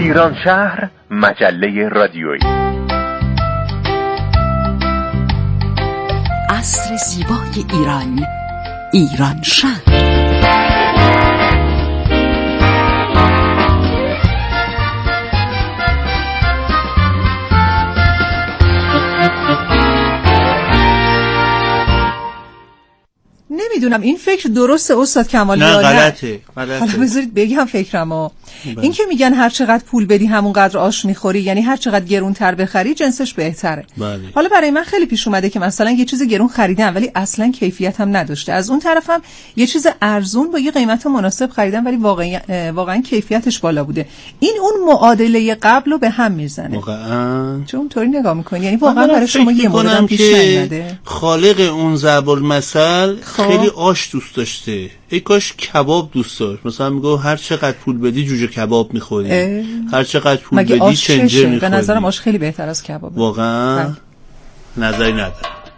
ایران شهر مجله رادیویی. عصر زیبای ایران، ایران شهر. نمیدونم این فکر درسته استاد کمال یا نه؟ غلطه. حالا بذارید بگم فکرمو. این که میگن هر چقدر پول بدی همونقدر آش میخوری، یعنی هر چقدر گرونتر بخری جنسش بهتره. بله. حالا برای من خیلی پیش اومده که مثلا یه چیز گرون خریدم ولی اصلا کیفیت هم نداشته، از اون طرفم یه چیز ارزون با یه قیمت مناسب خریدم ولی واقعا کیفیتش بالا بوده. این اون معادله قبلو به هم میزنه. واقعا چون اونطوری نگاه میکنی، یعنی واقعا برای شما یه مورد پیش نیومده. خالق اون ضرب المثل خیلی آش دوست داشته، ای کاش کباب دوست داشت. مثلا میگه هر چقدر پول بدی جوجه کباب میخوری، هر چقدر پول بدی چنجه میخوری. به نظرم آش خیلی بهتر از کبابه. واقعا نظری نداره.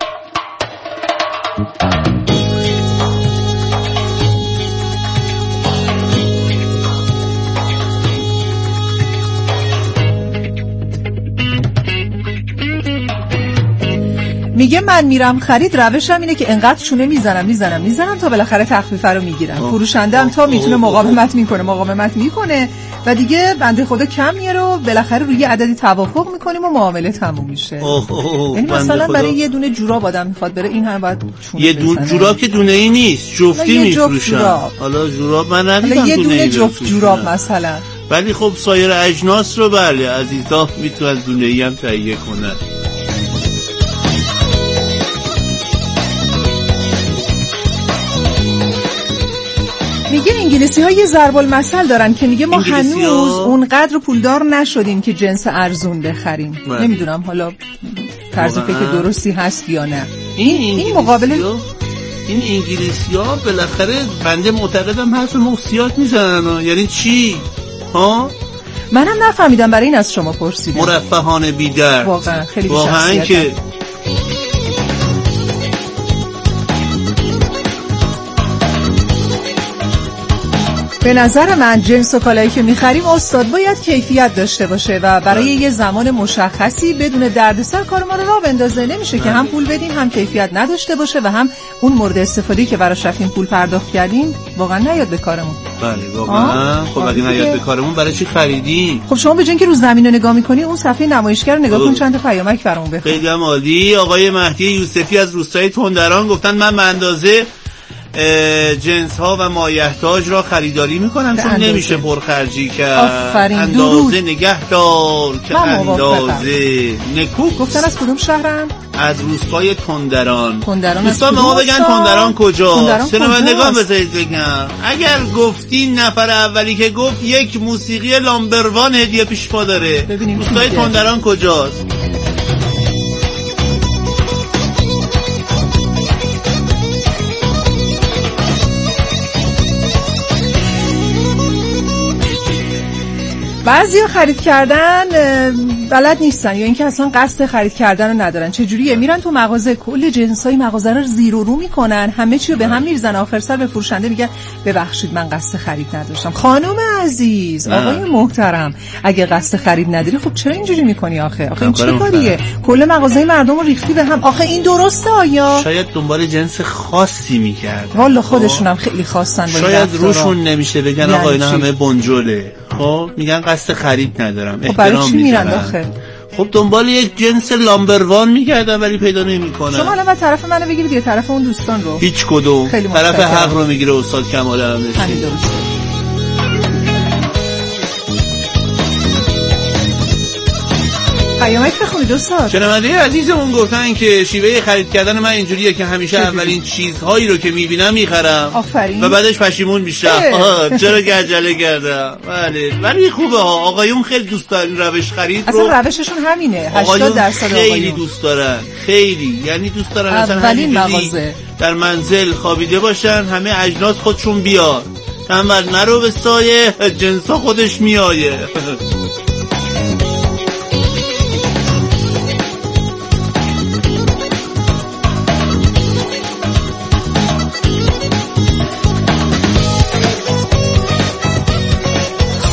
میگه من میرم خرید، روشم اینه که انقدر چونه میزنم تا بالاخره تخفیف رو میگیرم. فروشنده هم تا میتونه مقاومت میکنه و دیگه بنده خدا کم میاره و بالاخره روی عددی توافق میکنیم و معامله تموم میشه. یعنی مثلا برای یه دونه جوراب آدم میخواد بره، این هم باید چونه یه دونه جوراب که دونه ای نیست، جفتی میفروشن. حالا جوراب من ندیدم یه دونه جفت جوراب مثلا، ولی خب سایر اجناس رو بله عزیزا میتونن دونه ای هم تهیه کنن. میگه انگلیسی ها یه ضرب المثل دارن که میگه ما هنوز اونقدر پولدار نشدیم که جنس ارزون بخریم. نمیدونم حالا طرز فکر درستی هست یا نه. این مقابله این انگلیسی ها بالاخره بنده معتقدم حرف موسیات میزنن. یعنی چی؟ ها؟ منم نفهمیدم، برای این از شما پرسیدم. مرفهان بی‌درد. واقعا خیلی واقعا که به نظر من جنس و کالایی که می‌خریم استاد باید کیفیت داشته باشه و برای یه زمان مشخصی بدون دردسر کار ما رو راه بندازه. نمیشه که هم پول بدیم هم کیفیت نداشته باشه و هم اون مورد استفاده‌ای که براش رفتیم پول پرداخت کردیم واقعا نیاد به کارمون. بله واقعا. خب اگه نیاد به کارمون برای چی خریدیم؟ خب شما به جای اینکه رو زمین رو نگاه می‌کنی اون صفحه نمایشگر رو نگاه کن، چند تا پیامک برامون بخون. خیلی عالی. آقای مهدی یوسفی از روستای تندران گفتن من به اندازه جنس ها و مایحتاج را خریداری میکنم چون نمیشه پرخرجی کرد. اندازه نگهدار که اندازه نکوک. گفتن از کدوم شهرن؟ از روستای تندران. دوستان به ما بگن تندران کجا؟ چرا من نگاه بذارید بگم. اگر گفتی نفر اولی که گفت یک موسیقی لامبروان هدیه پیش پا داره. روستای تندران کجاست؟ بعضیا خرید کردن بلد نیستن یا اینکه اصلا قصد خرید کردن رو ندارن. چجوریه؟ میرن تو مغازه کل جنسای مغازه رو زیر و رو میکنن، همه چی رو به هم میریزن، آخر سر به فروشنده میگن ببخشید من قصد خرید نداشتم. خانم عزیز، آقای محترم، اگه قصد خرید نداری خب چرا اینجوری میکنی آخه این چه کاریه؟ کل مغازه مردم رو ریختی به هم. آخه این درسته؟ آیا شاید دنبال جنس خاصی میکرد؟ والا خودشون هم خیلی خواستن. شاید روشون نمیشه بگن آقا اینا همه بنجله. خب میگن قصد خرید ندارم. احترام میذارن. خب دنبال یک جنس لامبروان میگردن ولی پیدا نمیکنن. شما الان طرف منو بگیرید یا طرف اون دوستان رو؟ هیچ کدوم. طرف حق رو میگیره استاد کمال همداشتی. همین درسته. پیامک بخونید استاد. شنونده عزیزمون گفتن که شیوه خرید کردن من اینجوریه که همیشه اولین چیزهایی رو که میبینم میخرم. آفرین. و بعدش پشیمون میشم. چرا گرجله کردم. بله ولی خوبه ها. آقایون خیلی دوست دارن روش خرید رو. اصلا روششون همینه. 80% آقایون خیلی دوست دارن. خیلی یعنی دوست دارن اصلا همینجوری در منزل خوابیده باشن، همه اجناس خودشون بیاد. تنبل نرو به سایه، جنسا خودش میایه.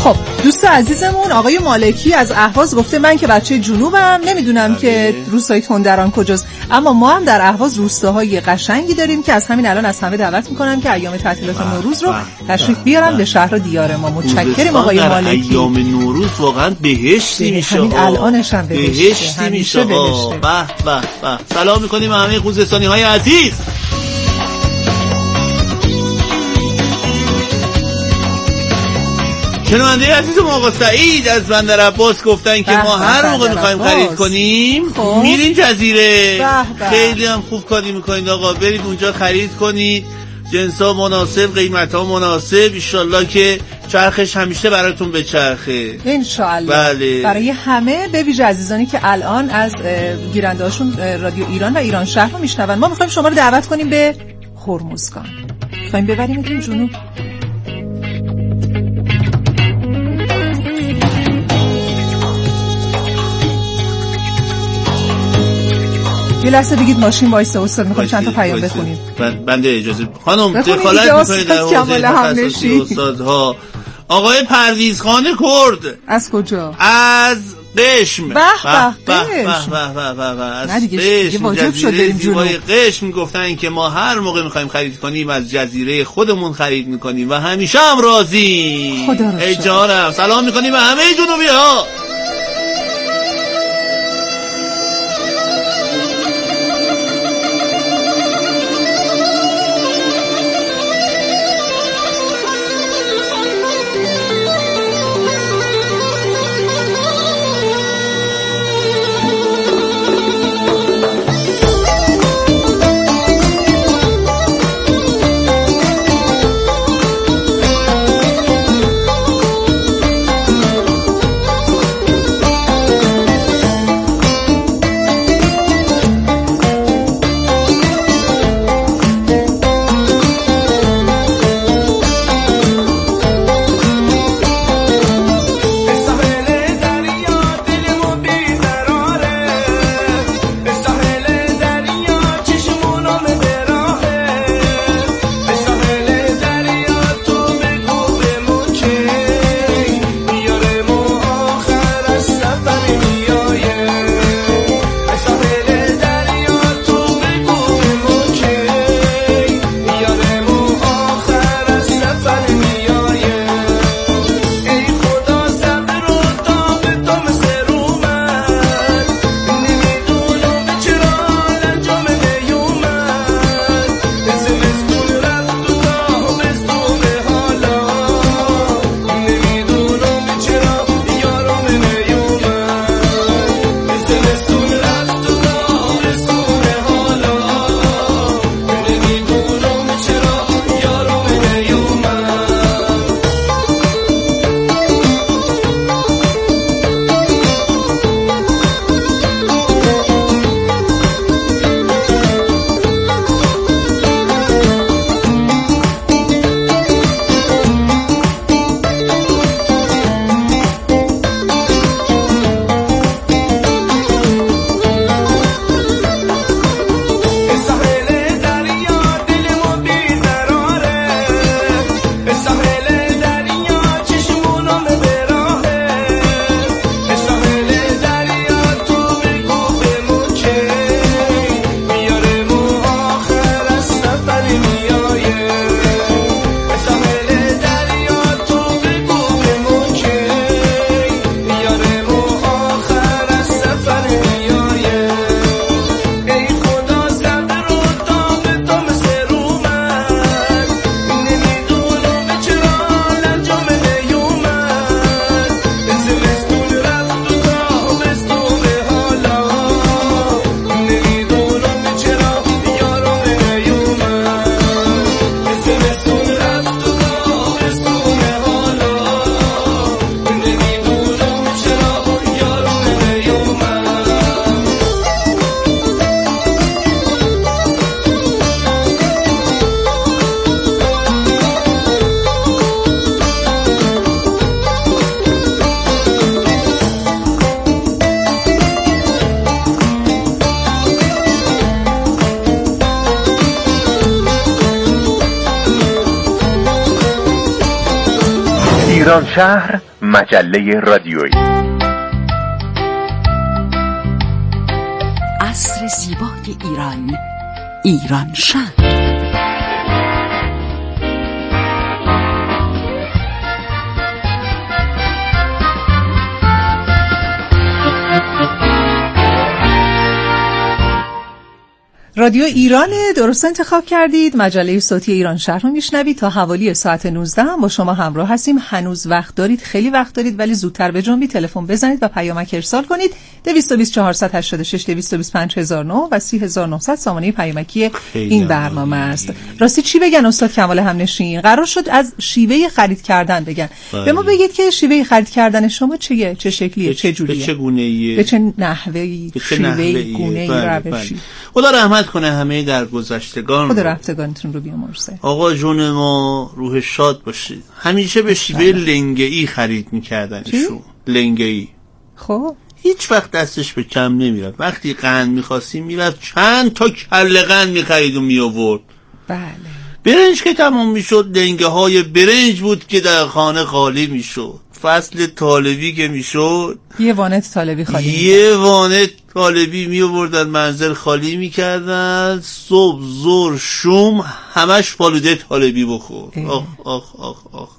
خب دوست عزیزمون آقای مالکی از اهواز گفته من که بچه جنوبم نمیدونم که روستای تندران کجاست، اما ما هم در اهواز روستاهای قشنگی داریم که از همین الان از همه دعوت میکنم که ایام تعطیلات نوروز رو تشریف بیارن به شهر و دیار ما. متشکرم آقای مالکی. ایام نوروز واقعا بهشتی میشه، همین الانش هم بهشتی میشه. به به به. سلام میکنیم همه خوزستانی های عزیز. شنونده عزیز ما آقا سعید از بندر عباس گفتن که ما هر موقع میخوایم خرید کنیم میرین جزیره. خیلی هم خوب کاری میکنید آقا، برید اونجا خرید کنید، جنسا مناسب، قیمتا مناسب، انشالله که چرخش همیشه براتون بچرخه انشالله. بله. برای همه به ویژه عزیزانی که الان از گیرنده هاشون رادیو ایران و ایران شهر رو میشنون، ما میخوایم شما رو دعوت کنیم به هرمزگان، میخوایم ببریمتون جنوب. یه لحظه بگید ماشین وایسه استاد، میخوام چند تا پیام بخونیم. بنده اجازه خانم دخالت میکنید در حوزه تخصصی استادها. آقای پرویزخان کرد از کجا؟ از قشم. به به از قشم، واجب شد بریم جنوب. قشم گفتن که ما هر موقع میخوایم خرید کنیم از جزیره خودمون خرید میکنیم و همیشه هم راضی. خدا رو ای جانم. سلام میکنیم به همه جنوبی ها. ایران شهر مجله رادیویی. عصر زیبای ایران، ایران شهر. رادیو ایران درست انتخاب کردید. مجله صوتی ایران شهر رو میشنوید. تا حوالی ساعت 19 هم با شما همراه هستیم. هنوز وقت دارید، خیلی وقت دارید، ولی زودتر بجنبید، تلفن بزنید و پیامک ارسال کنید. 222 486 225 1009 و 30900 سامانه پیامکی این برنامه است. راستی چی بگن استاد کمال همنشین؟ قرار شد از شیوه خرید کردن بگن. به ما بگید که شیوه خرید کردن شما چیه؟ چه شکلیه؟ چه جوریه؟ به چه گونه‌ایه؟ به چه نحوه‌ای؟ شیوه گونه‌ای روشی. خدا رحمت کنه همه در گذشتگان. خدا رفتگانتون رو بیامرزه. آقا جون ما روح شاد باشه. همیشه به شیوه لنگه‌ای خرید می‌کردنشون. لنگه‌ای. خب هیچ وقت دستش به کم نمیرفت. وقتی قند می‌خواستیم میرفت چند تا کله قند می‌خرید و می‌آورد. بله. برنج که تمام می‌شد، لنگه‌های برنج بود که در خانه خالی می‌شد. فصل طالبی که میشد یه وانت طالبی خالی یه وانت طالبی می آوردن منزل خالی میکردن. صبح ظهر شوم همش فالوده طالبی بخور. آخ آخ آخ آخ.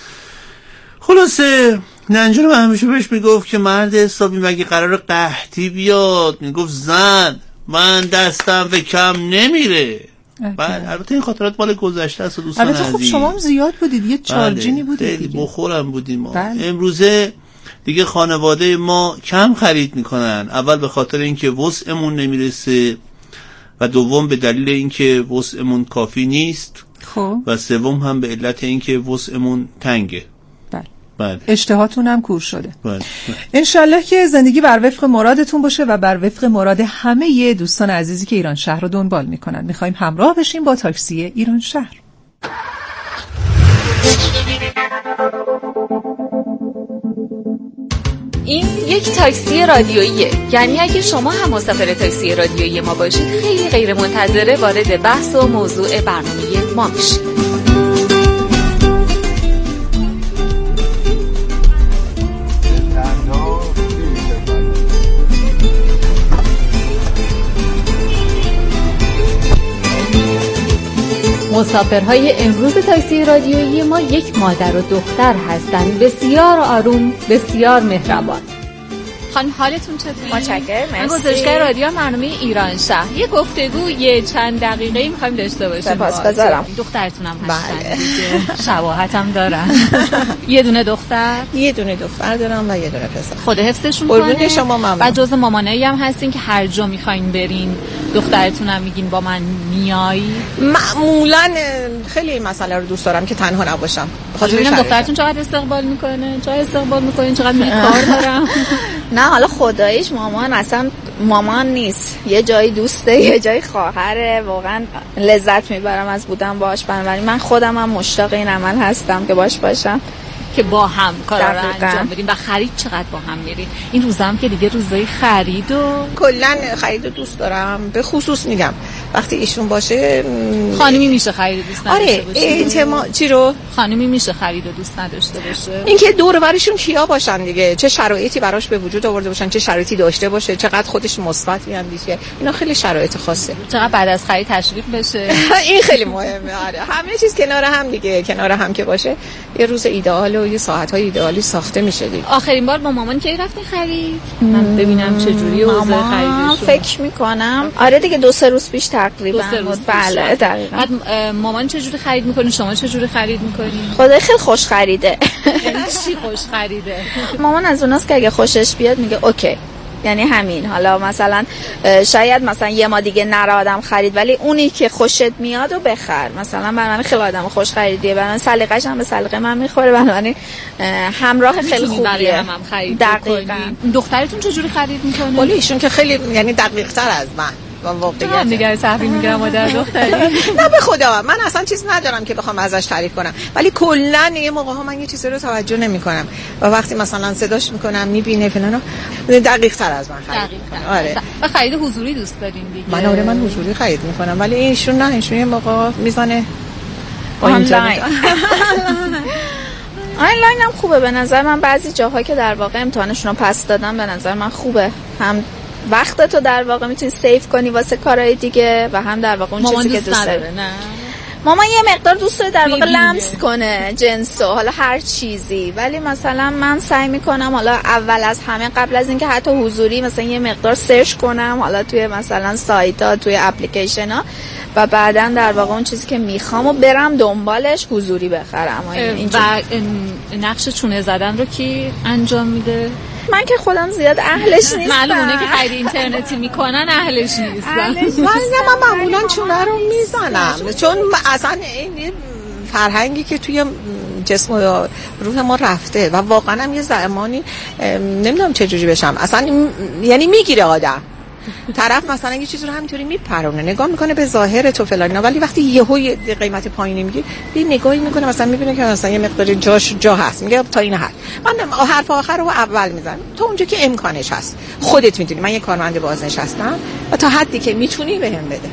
خلاصه ننجرم همیشه بهش میگفت که مرد حسابی مگه قرار قحطی بیاد؟ میگفت زن من دستم به کم نمیره. بعد البته این خاطرات مال گذشته است دوستان عزیز. البته خب شما هم زیاد بودید، یه چارجینی بودید دیگه. بخورم بودیم ما. امروزه دیگه خانواده ما کم خرید میکنن. اول به خاطر اینکه وسعمون نمیرسه و دوم به دلیل اینکه وسعمون کافی نیست. خب و سوم هم به علت اینکه وسعمون تنگه. بله. اشتهاتون هم کور شده. بله. انشالله که زندگی بر وفق مرادتون باشه و بر وفق مراد همه دوستان عزیزی که ایران شهر رو دنبال میکنن. میخوایم همراه بشیم با تاکسی ایران شهر. این یک تاکسی رادیوییه، یعنی اگه شما هم مسافر تاکسی رادیویی ما باشید خیلی غیر منتظره وارد بحث و موضوع برنامه ما میشید. مسافرهای امروز تاکسی رادیویی ما یک مادر و دختر هستند، بسیار آروم، بسیار مهربان. خانم حالتون چطوره؟ متشکرم، مرسی. من گزارشگر رادیو برنامه ایران شهر. یه گفتگوی چند دقیقه‌ای می‌خوایم داشته باشیم. سپاسگزارم. دخترتونم هستن بله. دیگه. شباهتم دارن. یه دونه دختر دارم و یه دونه پسر. خدا حفظشون کنه. کنه. شما ممنون. و جزء مامانایی هم هستین که هر جا می‌خواین برین دخترتونم میگین با من میایی؟ معمولاً خیلی مسئله رو دوست دارم که تنها نباشم. بخاطر دخترتون چقدر استقبال میکنه؟ چقدر میگه کار دارم؟ نه حالا خداییش مامان اصلا مامان نیست، یه جایی دوسته، یه جایی خواهره. واقعا لذت میبرم از بودن باهاش. بنابراین من خودم هم مشتاق این عمل هستم که باش باشم، که با هم کارا رو انجام بدیم. و خرید چقدر با هم میرین؟ این روزا هم که دیگه روزای خرید و کلا خرید رو دوست دارم. به خصوص میگم وقتی ایشون باشه خانمی میشه خرید دوست نداشته باشه. آره چی رو خانمی میشه خرید و دوست نداشته باشه. اینکه دور و برشون کیا باشن دیگه، چه شرایطی براش به وجود آورده باشن، چه شرایطی داشته باشه، چقدر خودش مثبت بیاندیشه. اینا خیلی شرایط خاصه. چقدر بعد از خرید تشریف بشه. این خیلی مهمه. آره همه چیز کنار هم دیگه، کنار هم که باشه یه روز ایدئال و یه ساعت‌های ایدئالی ساخته میشه دیگه. آخرین بار با مامان کی رفتین خرید؟ من ببینم چه جوریه اوضاع خریدشون. فکر میکنم آره دیگه 2-3 روز پیش تقریبا. بله دقیقاً. بعد مامان چه جوری خرید میکنه، شما چه جوری خرید میکنید؟ خدای خیلی خوش خریده. یعنی چی خوش خریده؟ مامان از اوناست که اگه خوشش بیاد میگه اوکی، یعنی همین. حالا مثلا شاید مثلا یه ما دیگه نره آدم خرید، ولی اونی که خوشت میاد و بخر. مثلا من خیلی آدم خوش خریدیه، من سلیقه‌ش هم به سلیقه من میخوره، من همراه خیلی خوبیه. هم خرید دقیقاً. دخترتون چه جوری خرید میکنه؟ ولی ایشون که خیلی یعنی دقیق تر از من. من دیگه تحویل میگیرم مادر دختری. نه به خدا من اصلا چیز ندارم که بخوام ازش تعریف کنم، ولی کلا یه موقع ها من یه چیزی رو توجه نمیکنم و وقتی مثلا صداش میکنم میبینه فلانو دقیق تر از من خرید. آره. و خرید حضوری دوست دارین دیگه؟ من حضوری خرید میکنم، ولی ایشون نه، ایشون یه موقع میزنه آنلاین. آنلاین هم خوبه به نظر من. بعضی جاها که در واقع امتحانشون رو پس دادن به نظر من خوبه، هم وقتتو در واقع میتونی سیف کنی واسه کارهای دیگه و هم در واقع اون چیزی که دوست داره. نه مامان یه مقدار دوست داره در واقع لمس کنه جنسو، حالا هر چیزی، ولی مثلا من سعی میکنم حالا اول از همه قبل از اینکه حتی حضوری مثلا یه مقدار سرچ کنم حالا توی مثلا سایت ها، توی اپلیکیشن ها، و بعدن در واقع اون چیزی که میخوام و برم دنبالش حضوری بخرم. و نقش چونه زدن رو کی انجام میده؟ من که خودم زیاد اهلش نیستم. معلومه که خرید اینترنتی میکنن اهلش نیستم. من معمولا چونه رو میزنم چون اصلا این فرهنگی که توی جسم و روح ما رفته و واقعا هم یه زمانی نمیدونم چجوری بشم اصلا، یعنی میگیره آدم طرف مثلا یه چیزی رو همینطوری میپرونه، نگاه میکنه به ظاهر تو فلان، ولی وقتی یهو قیمت پایینی میگه یه نگاهی میکنه مثلا میبینه که مثلا یه مقدار جا هست، میگه تا این حد. من حرف آخر رو اول میزنم تا اونجا که امکانش هست. خودت میدونی من یه کارمند بازنشستم و تا حدی که میتونی بهم بده.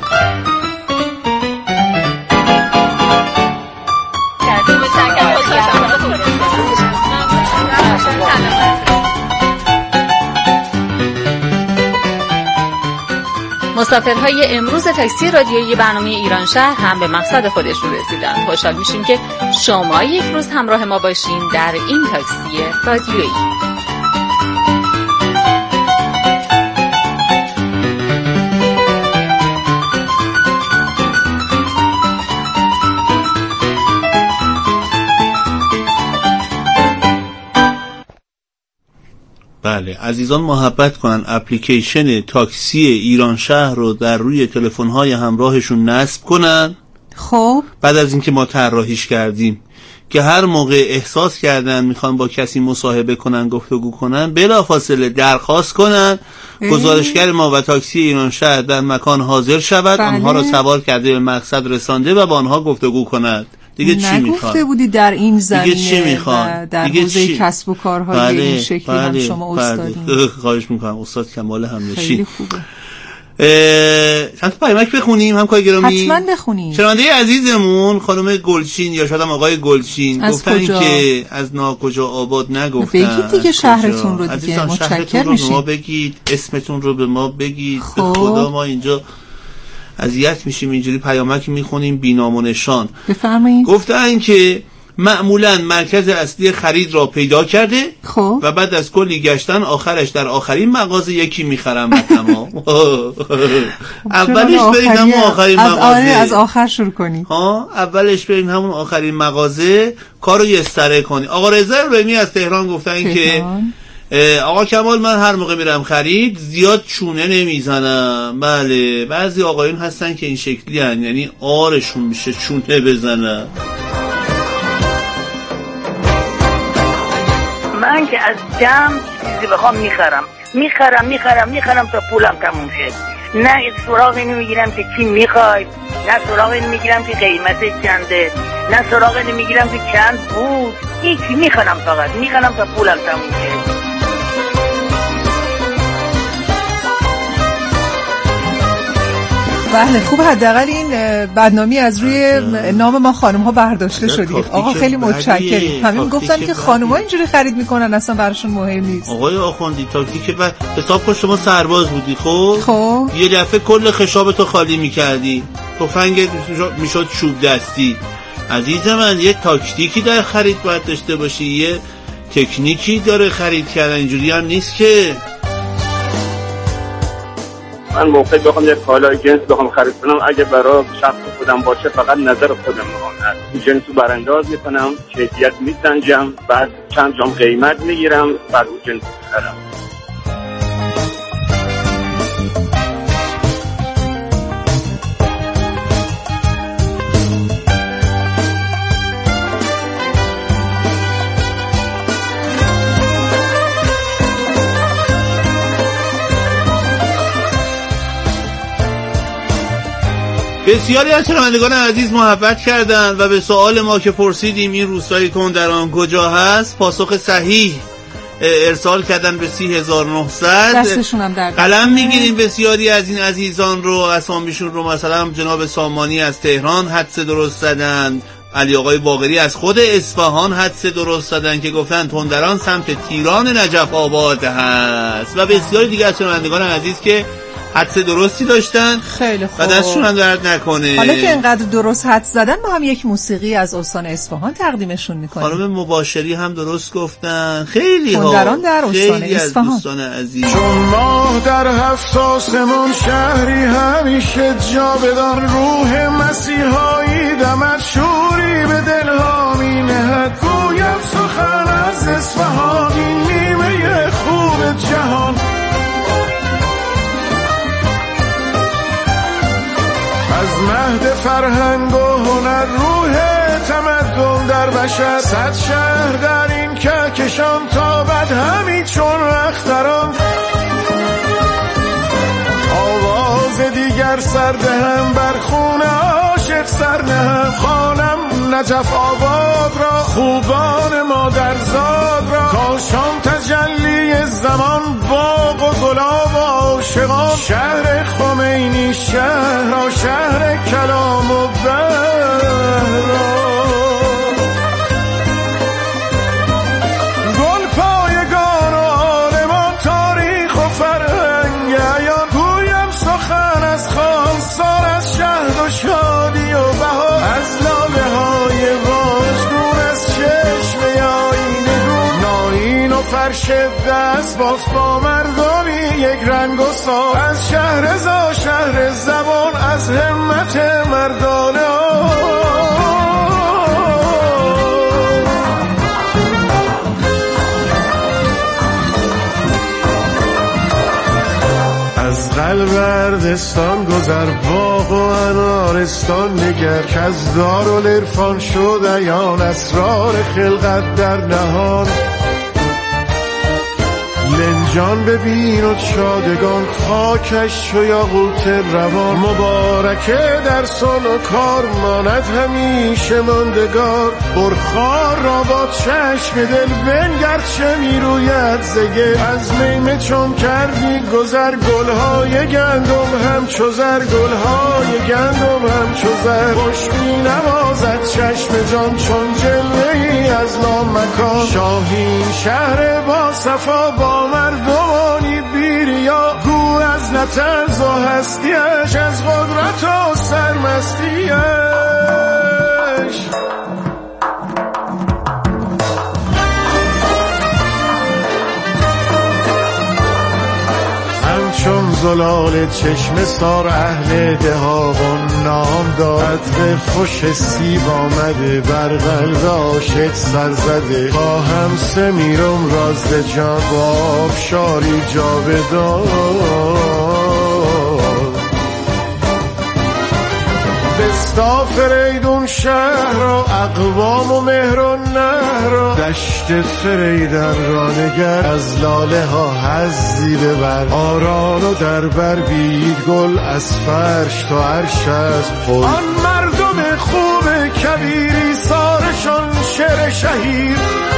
مسافرهای امروز تاکسی رادیویی برنامه ایران شهر هم به مقصد خودشون رسیدن. خوشحال میشیم که شما یک روز همراه ما باشین در این تاکسی رادیویی. بله عزیزان محبت کنن اپلیکیشن تاکسی ایران شهر رو در روی تلفن‌های همراهشون نصب کنن. خب بعد از اینکه ما طراحیش کردیم که هر موقع احساس کردن میخوان با کسی مصاحبه کنن، گفتگو کنن، بلافاصله درخواست کنن، گزارشگر ما و تاکسی ایران شهر در مکان حاضر شود، آنها را سوار کرده به مقصد رسانده و با آنها گفتگو کند. دیگه چی میخوان؟ نگفته بودی در این زمینه دیگه چی میخوان؟ در حوزه کسب و کارهای این شکلی هم شما استادین. خواهش میکنم استاد کمال همنشین. خیلی خوبه. چند تا پیامک بخونیم هم کار گرامی؟ حتما بخونیم. شنونده عزیزمون خانم گلچین یا شاید هم آقای گلچین گفتن که از ناکجا آباد نگفتن. بگید دیگه شهرتون رو دیگه، متشکر میشیم. ما بگید اسمتون رو به ما بگید. به خدا ما اینجا اذیت میشیم اینجوری پیامک میخونیم بی‌نام و نشان. بفرمایید. گفتن که معمولا مرکز اصلی خرید را پیدا کرده خب و بعد از کلی گشتن آخرش در آخرین مغازه یکی میخرم و تمام. اولش برید همون آخرین مغازه. از آخر شروع کنید. اولش برید همون آخرین مغازه کارو یستره کنید. آقا رضا رحیمی از تهران گفتن که آقا کمال من هر موقع میرم خرید زیاد چونه نمیزنم. بله بعضی آقایون هستن که این شکلی هن، یعنی آرشون میشه چونه بزنم. من که از جمع چیزی بخوام میخرم تا پولم تموم شد. نه سراغ اینو میگیرم که چی میخوای، نه سراغ اینو میگیرم که قیمتش چنده، نه سراغ اینو میگیرم که چند بود. هیچی میخرم، فقط میخرم تا پولم تموم شد. بله خوب، حداقل این بدنامی از روی نام ما خانم ها برداشته شدید. آقا خیلی متشکریم. همین گفتن که خانم ها اینجوری خرید میکنن اصلا براشون مهم نیست. آقای آخوندی تاکتیک بعد حساب کن شما سرباز بودی خب یه دفعه کل خشابتو خالی میکردی، تفنگ میشد چوب دستی. عزیز من یه تاکتیکی در خرید باید داشته باشی، یه تکنیکی داره خرید کردن، اینجوری هم نیست که من موقعی بخوام یک کالای جنس بخوام خرید کنم اگه برای شخص خودم باشه فقط نظر خودم میخوام این جنس رو برانداز میکنم، کیفیت میسنجم، بعد چند جام قیمت میگیرم، بعد اون جنس میخرم. بسیاری از شنوندگان عزیز محبت کردند و به سوال ما که پرسیدیم این روستای تندران کجا هست پاسخ صحیح ارسال کردن به 30900. دستشون هم درد. قلم میگیریم بسیاری از این عزیزان رو، اسامیشون رو، مثلا جناب سامانی از تهران حدس درست زدن، علی آقای باقری از خود اصفهان حدس درست دادن که گفتن تندران سمت تیران نجف آباد هست و بسیاری دیگه از شنوندگان عزیز که حدس درستی داشتن. خیلی خوب. و دستشون هم درد نکنه. حالا که اینقدر درست حدس زدن ما هم یک موسیقی از استان اصفهان تقدیمشون میکنیم. خانم مباشری هم درست گفتن. خیلی ها تندران در استان اصفهان. دوستان عزیز چون ماه در هفت آسمان شهری همیشه جا بدان روح مسیحایی دمد شوری به دلها می نهد گویم سخن از اصفهان این نیمه خوب جهان از مهد فرهنگ و هنر روح تمدن در بشر صد شهر در این کهکشان تابد همی چون اختران آواز دیگر سردهم بر خون عاشق سرنهم خوانم نجف آباد را خوبان مادرزاد را کاشان تجلی زمان باغ و گلاب عاشقان شهر خمینی شهر شهر کلام و بهرام گل پایگان و عالمان تاریخ و فرهنگ عیان گویم سخن از خانسار از شهد و شادی و بهار از لاله های واژگون از چشمه آینه گون ناین و فرش دست باز با مردمی یک رنگ و سال از شهر زا شهر زبان از همت مردانه از قلب اردستان گذر باغ و انارستان نگر که از دارالعرفان شد عیان اسرار خلقت در نهان لنجان ببین و شادگان خاکش چو یاقوت روان مبارکه در صنع و کار ماند همیشه ماندگار پرخار را با چشم دل بنگر چه میروید زگل از میمه چون کردی گذر گلهای گندم همچو زر گلهای گندم همچو زر خوش بینوازد چشم جان چون جلوه‌ای از لامکان شاهین شهر با صفا با مردمانی بیریا گو از نطنز و هستیش از قدرت و سرمستیش همچون زلال چشم سار اهل دهاقان نام داد به خوش سیب آمده بر قلب عاشق سر زده با هم سمیرم راز جان با آبشاری جاودان بستا فریدون شهر را اقوام و مهر و نهر را دشت فریدن را نگر از لاله ها حظی ببر آران و در بر بید گل از فرش تا عرش از پل آن مردم خوب کبیری سارشان شعر شهیر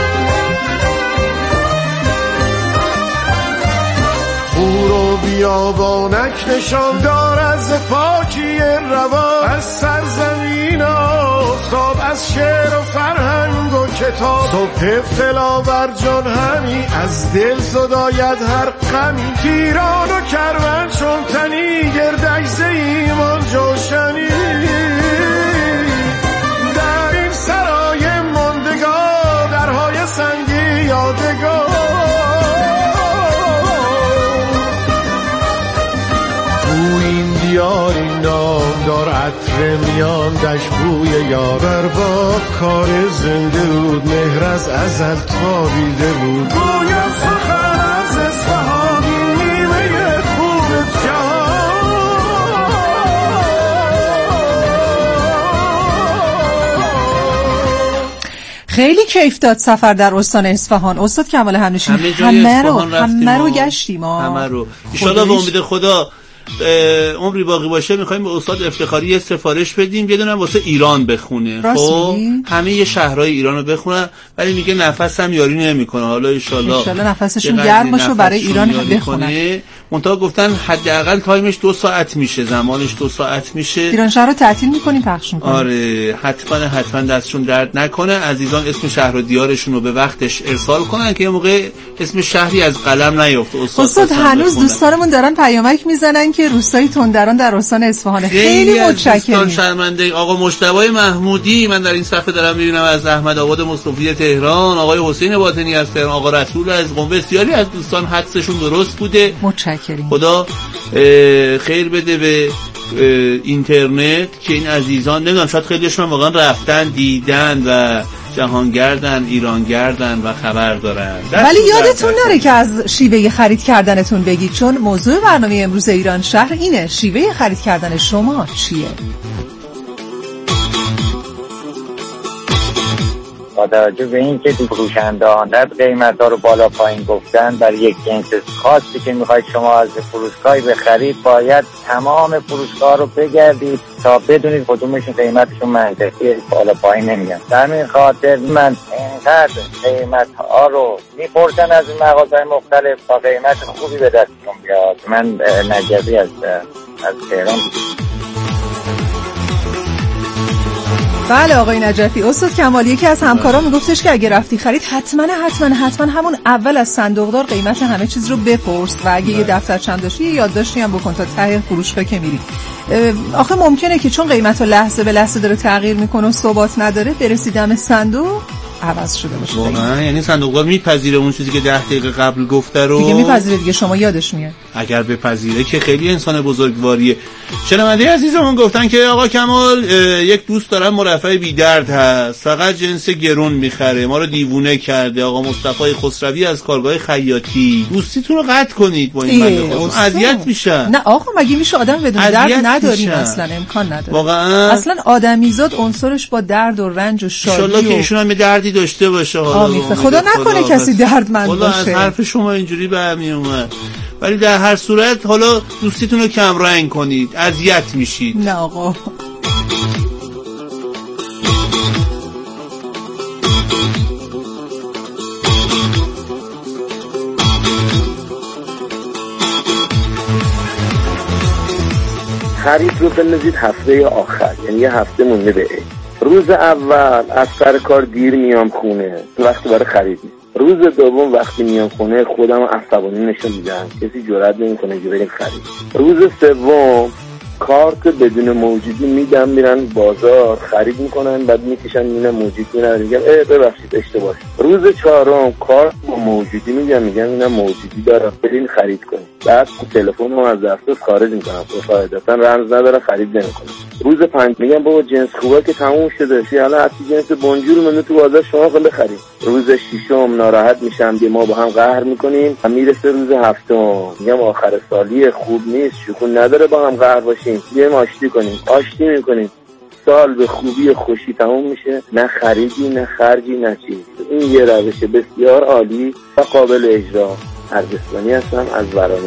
خور و بیابانک نشان دار از پاکی روان از سرزمین آفتاب از شعر و فرهنگ و کتاب صبح فلاور جان همی از دل زداید هر غمی تیران و کرون چون تنی گردش ز ایمان جوشنی در این سرای ماندگار درهای سنگی یادگار دیار این نام دار عطر میان دشت بوی یار بر باغ کار زنده بود مهر از ازل تابیده بود گویم سخن از اصفهان این نیمه خوب جهان خیلی کیف داد سفر در استان اصفهان. استاد کمال همنشین همه رو گشتیم همه رو ان شاء الله به امید خدا عمری باقی باشه میخوایم به استاد افتخاری یه سفارش بدیم یه دونه واسه ایران بخونه. خب همه یه شهرهای ایرانو بخونن ولی میگه نفسم یاری نمیکنه. حالا ان شاءالله نفسشون گرم باشه برای ایران بخونن. منتها گفتن حداقل تایمش 2 ساعت میشه، زمانش 2 ساعت میشه. ایران شهر رو تعطیل میکنیم پخش میکنیم. آره حتما دستشون درد نکنه. عزیزان اسم شهر و دیارشون رو به وقتش ارسال کنن که یه موقع اسم شهری از قلم نیفته. استاد هنوز دوستانمون دارن پیامک میزنن که روستای تندران در استان اصفهان. خیلی متشکرم. شرمنده آقا مجتبی محمودی من در این صفحه دارم میبینم از احمد آباد مصطفی تهران، آقای حسین باطنی از تهران، آقا رسول از قم. بسیاری از دوستان حدسشون درست بوده. متشکرم. خدا خیر بده به اینترنت که این عزیزان نمیدونم شاید خیلیشون واقعا رفتن دیدن و جهانگردن ایرانگردن و خبر دارن. ولی یادتون نره که از شیوه خرید کردنتون بگید، چون موضوع برنامه امروز ایران شهر اینه. شیوه خرید کردن شما چیه؟ با توجه به این که فروشنده ها قیمت‌ها رو بالا پایین گفتن برای یک جنس خاصی که میخواید شما از فروشگاهی بخرید باید تمام فروشگاه رو بگردید تا بدونید کدومشون قیمتشون منطقیه، بالا پایین نمیگن. در این خاطر من اینقدر قیمت‌ها رو میپرسن از این مغازه‌های مختلف تا قیمت خوبی به دستشون بیاد. من نجفی از تهران. بله آقای نجفی. استاد کمالی یکی از همکاران میگفتش که اگه رفتی خرید حتما همون اول از صندوقدار قیمت همه چیز رو بپرس و اگه یه دفترچه داشتی یه یادداشتی هم بکن تا ته فروشگاه که میری. آخه ممکنه که چون قیمت رو لحظه به لحظه داره تغییر میکنه و ثبات نداره برسی دم صندوق عوض شده باشه. واقعا یعنی صندوقدار میپذیره اون چیزی که 10 دقیقه قبل گفته رو دیگه میپذیره دیگه، شما یادش میاد. اگر بپذیره که خیلی انسان بزرگواریه. شنونده عزیزمون گفتن که آقا کمال یک دوست دارم مرفع بی درد هست، فقط جنس گرون میخره، ما رو دیوونه کرده. آقا مصطفی خسروی از کارگاه خیاطی. دوستیتون رو قطع کنید با این بنده خدا، اذیت میشن. نه آقا مگه میشه آدم بدون درد نداریم؟ اصلا امکان نداره. واقعا اصلا آدمیزاد عنصرش با درد و رنج و شادی. ان شاءالله که ایشون هم دردی داشته باشه. حالا خدا نکنه کسی دردمند باشه. از حرف شما اینجوری برمی اومد. ولی در هر صورت حالا دوستیتون رو کم رنگ کنید، اذیت میشید. نه آقا. خرید رو بندازید هفته آخر، یعنی یه هفته مونده به عید. روز اول از سر کار دیر میام خونه، وقتی برای خرید نیست. روز دوم وقتی میام خونه خودم عصبانی نشون میدم، کسی جرئت نمیکنه که بریم خرید. روز سوم کارت بدون موجودی میدم، میرن بازار خرید میکنن، بعد میکشن میونه موجود میرن، میگم ببخشید اشتباه. روز چهارم کارت با موجودی میگم اینا موجودی داره برین خرید کنید، بعد تلفن رو از دسترس خارج میکنم، قاعدتا رمز نداره خرید نمیکنه. روز پنج میگم بابا جنس خوبه که تموم شده، حالا هرچی جنس بونجور منو تو بازار شما بخرید. روز ششم ناراحت میشم که ما با هم قهر میکنیم. میرسه روز هفتم میگم آخر سالی خوب نیست، شکون نداره با هم قهر باشیم، بیایم آشتی کنیم. آشتی میکنیم، سال به خوبی و خوشی تموم میشه، نه خریدی نه خرجی نه چیز. این یه روش بسیار عالی و قابل اجرا. ارجستانی هستم از ورامین.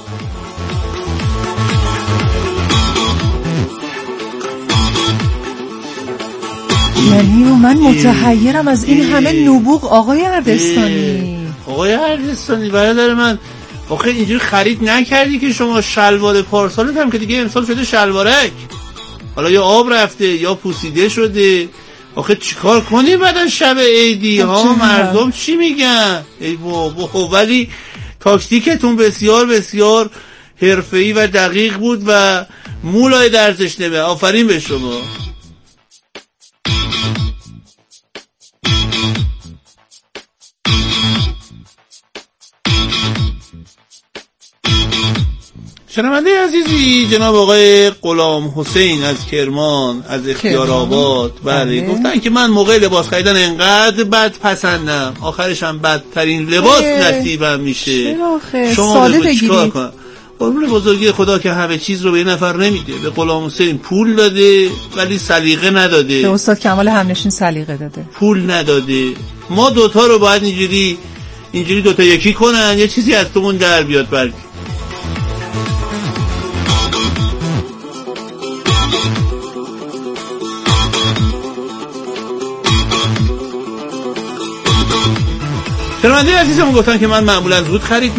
یعنی من متحیرم از این همه نبوغ آقای اردستانی. آقای اردستانی برادر من، آخه اینجوری خرید نکردی که شما شلوار پارسالت هم که دیگه امسال شده شلوارک، حالا یا آب رفته یا پوسیده شده. آخه چیکار کنی بعد از شب عیدی ها؟ مردم چی میگن؟ ای بابا. ولی تاکتیکتون بسیار بسیار حرفه‌ای و دقیق بود و مولای درزش نمه. آفرین به شما. شنونده عزیزی جناب آقای غلام حسین از کرمان از اختیارآباد بله گفتن که من موقع لباس خریدن انقدر بد پسندم آخرش هم بدترین لباس نصیبم میشه. شما چیکار کنم؟ قربون بزرگی خدا که همه چیز رو به یه نفر نمیده. به غلام حسین پول داده ولی سلیقه نداده. به استاد کمال همنشین سلیقه داده، پول نداده. ما دوتا رو باید اینجوری دوتا یکی کنن، یه چیزی از تومون در بیاد. بلکه شنونده عزیزمون گفتن که من معمولا زود خرید